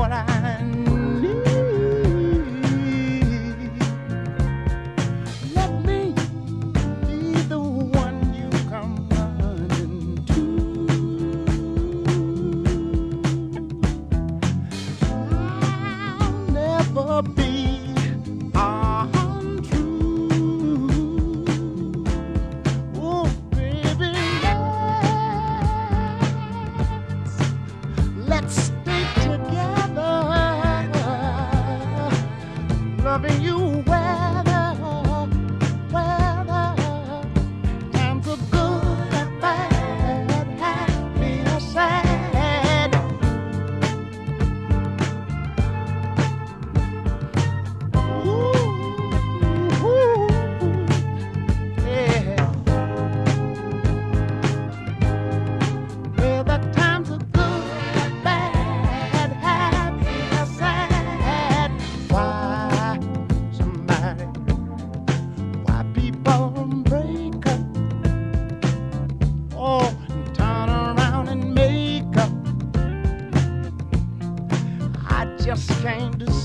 what I need. Let me be the one you come running to. I'll never be untrue. Oh, baby, let's stay together, loving you weather, times are good and bad, happy or sad. Ooh, yeah. Well, the times are good, bad, happy or sad. Why people break up? Oh, and turn around and make up. I just can't decide.